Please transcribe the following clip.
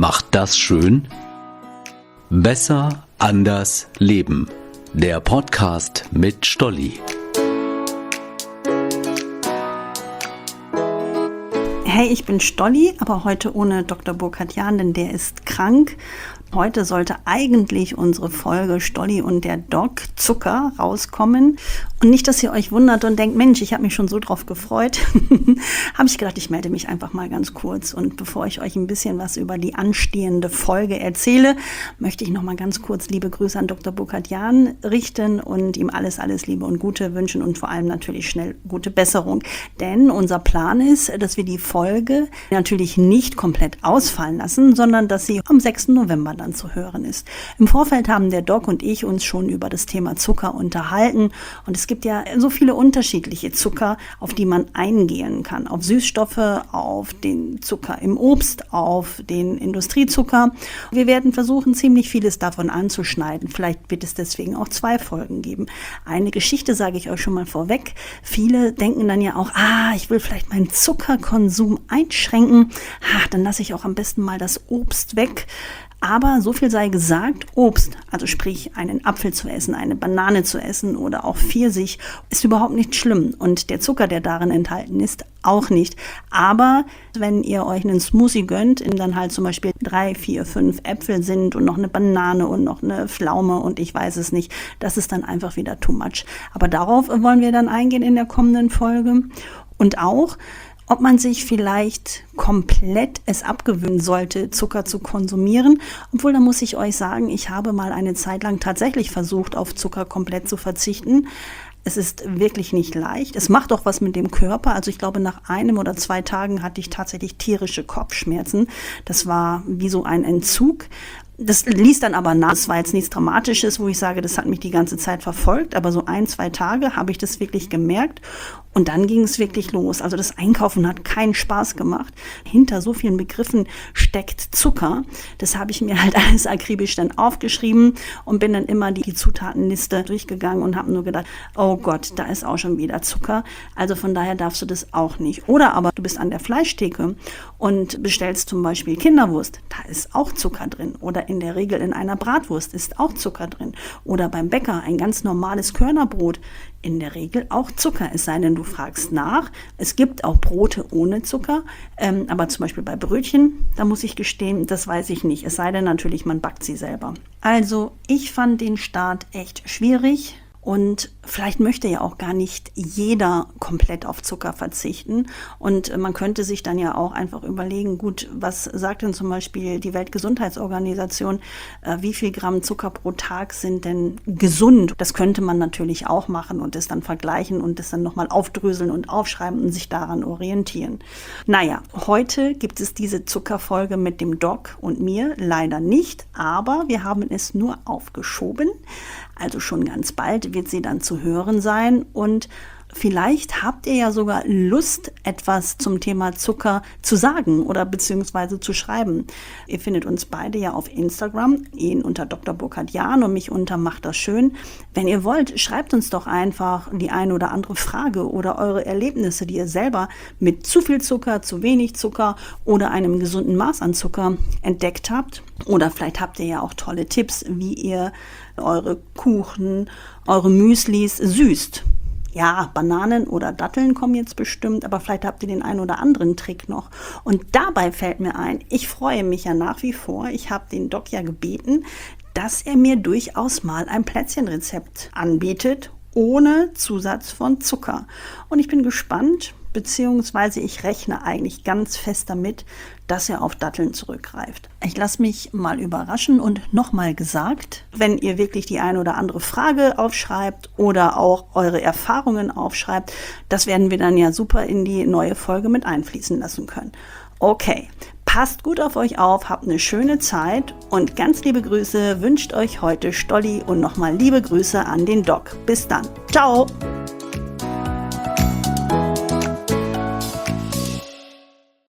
Macht das schön? Besser, anders, leben. Der Podcast mit Stolli. Hey, ich bin Stolli, aber heute ohne Dr. Burkhard-Jahn, denn der ist krank. Heute sollte eigentlich unsere Folge Stolli und der Doc Zucker rauskommen. Und nicht, dass ihr euch wundert und denkt, Mensch, ich habe mich schon so drauf gefreut. Habe ich gedacht, ich melde mich einfach mal ganz kurz. Und bevor ich euch ein bisschen was über die anstehende Folge erzähle, möchte ich noch mal ganz kurz liebe Grüße an Dr. Burkhard-Jahn richten und ihm alles Liebe und Gute wünschen und vor allem natürlich schnell gute Besserung. Denn unser Plan ist, dass wir die Folge natürlich nicht komplett ausfallen lassen, sondern dass sie am 6. November dann zu hören ist. Im Vorfeld haben der Doc und ich uns schon über das Thema Zucker unterhalten und es gibt ja so viele unterschiedliche Zucker, auf die man eingehen kann. Auf Süßstoffe, auf den Zucker im Obst, auf den Industriezucker. Wir werden versuchen, ziemlich vieles davon anzuschneiden. Vielleicht wird es deswegen auch 2 Folgen geben. Eine Geschichte sage ich euch schon mal vorweg. Viele denken dann ja auch, ich will vielleicht meinen Zuckerkonsum einschränken. Dann lasse ich auch am besten mal das Obst weg. Aber so viel sei gesagt, Obst, also sprich einen Apfel zu essen, eine Banane zu essen oder auch Pfirsich, ist überhaupt nicht schlimm. Und der Zucker, der darin enthalten ist, auch nicht. Aber wenn ihr euch einen Smoothie gönnt, in dann halt zum Beispiel 3, 4, 5 Äpfel sind und noch eine Banane und noch eine Pflaume und ich weiß es nicht, das ist dann einfach wieder too much. Aber darauf wollen wir dann eingehen in der kommenden Folge. Und auch, ob man sich vielleicht komplett es abgewöhnen sollte, Zucker zu konsumieren. Obwohl, da muss ich euch sagen, ich habe mal eine Zeit lang tatsächlich versucht, auf Zucker komplett zu verzichten. Es ist wirklich nicht leicht. Es macht auch was mit dem Körper. Also ich glaube, nach 1 oder 2 Tagen hatte ich tatsächlich tierische Kopfschmerzen. Das war wie so ein Entzug. Das ließ dann aber nach. Das war jetzt nichts Dramatisches, wo ich sage, das hat mich die ganze Zeit verfolgt. Aber so 1, 2 Tage habe ich das wirklich gemerkt. Und dann ging es wirklich los. Also das Einkaufen hat keinen Spaß gemacht. Hinter so vielen Begriffen steckt Zucker. Das habe ich mir halt alles akribisch dann aufgeschrieben und bin dann immer die Zutatenliste durchgegangen und habe nur gedacht, oh Gott, da ist auch schon wieder Zucker. Also von daher darfst du das auch nicht. Oder aber du bist an der Fleischtheke und bestellst zum Beispiel Kinderwurst. Da ist auch Zucker drin. Oder in der Regel in einer Bratwurst ist auch Zucker drin. Oder beim Bäcker ein ganz normales Körnerbrot. In der Regel auch Zucker, es sei denn, du fragst nach. Es gibt auch Brote ohne Zucker, aber zum Beispiel bei Brötchen, da muss ich gestehen, das weiß ich nicht. Es sei denn natürlich, man backt sie selber. Also ich fand den Start echt schwierig. Und vielleicht möchte ja auch gar nicht jeder komplett auf Zucker verzichten. Und man könnte sich dann ja auch einfach überlegen, gut, was sagt denn zum Beispiel die Weltgesundheitsorganisation, wie viel Gramm Zucker pro Tag sind denn gesund? Das könnte man natürlich auch machen und das dann vergleichen und das dann nochmal aufdröseln und aufschreiben und sich daran orientieren. Naja, heute gibt es diese Zuckerfolge mit dem Doc und mir leider nicht, aber wir haben es nur aufgeschoben. Also schon ganz bald wird sie dann zu hören sein und vielleicht habt ihr ja sogar Lust, etwas zum Thema Zucker zu sagen oder beziehungsweise zu schreiben. Ihr findet uns beide ja auf Instagram, ihn unter Dr. Burkhard-Jahn und mich unter Macht das schön. Wenn ihr wollt, schreibt uns doch einfach die eine oder andere Frage oder eure Erlebnisse, die ihr selber mit zu viel Zucker, zu wenig Zucker oder einem gesunden Maß an Zucker entdeckt habt. Oder vielleicht habt ihr ja auch tolle Tipps, wie ihr eure Kuchen, eure Müslis süßt. Ja, Bananen oder Datteln kommen jetzt bestimmt, aber vielleicht habt ihr den einen oder anderen Trick noch. Und dabei fällt mir ein, ich freue mich ja nach wie vor, ich habe den Doc ja gebeten, dass er mir durchaus mal ein Plätzchenrezept anbietet, ohne Zusatz von Zucker. Und ich bin gespannt, beziehungsweise ich rechne eigentlich ganz fest damit, dass er auf Datteln zurückgreift. Ich lasse mich mal überraschen und nochmal gesagt, wenn ihr wirklich die eine oder andere Frage aufschreibt oder auch eure Erfahrungen aufschreibt, das werden wir dann ja super in die neue Folge mit einfließen lassen können. Okay, passt gut auf euch auf, habt eine schöne Zeit und ganz liebe Grüße wünscht euch heute Stolli und nochmal liebe Grüße an den Doc. Bis dann. Ciao!